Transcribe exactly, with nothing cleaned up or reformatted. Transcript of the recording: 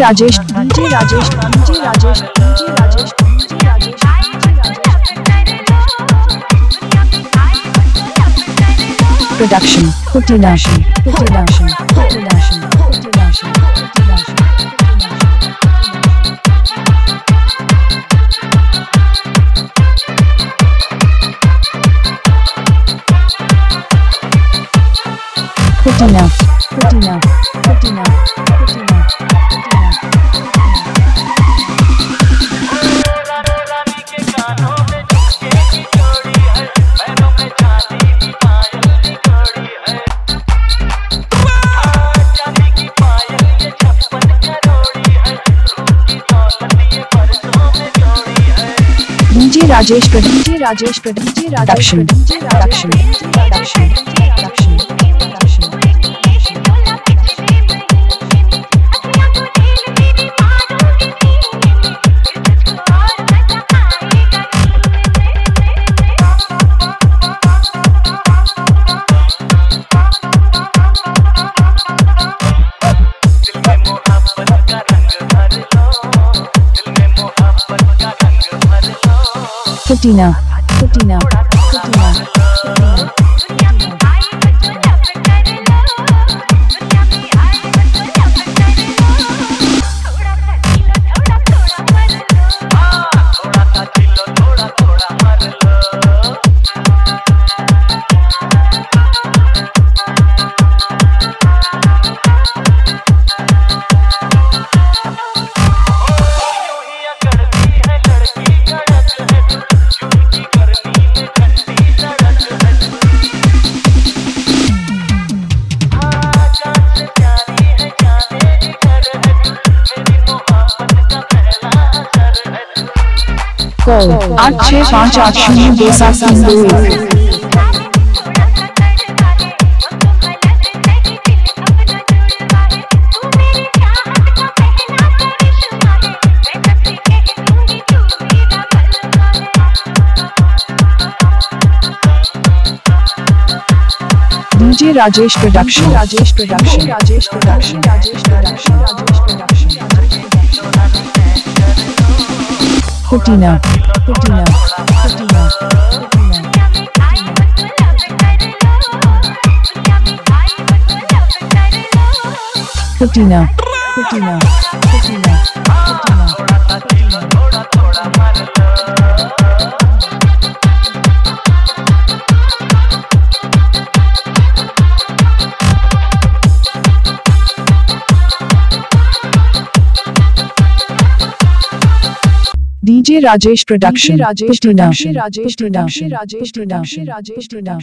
Rajesh DJ Rajesh DJ Rajesh DJ Rajesh DJ Rajesh production कुटिनाशन कुटिनाशन कुटिनाशन कुटिनाशन कुटिनाशन कुटिना कुटिना कुटिना कुटिना DJ Rajesh DJ Rajesh DJ production production production production कुटिना कुटिना कुटिना कॉल आठ छः पाँच आठ शून्य दो सात तीन दो एक। DJ Rajesh production Rajesh production Rajesh production Rajesh production Rajesh production कुटिना कुटिना कुटिना कुटिना कुटिना कुटिना DJ Rajesh production Rajesh production Rajesh production Rajesh production Rajesh production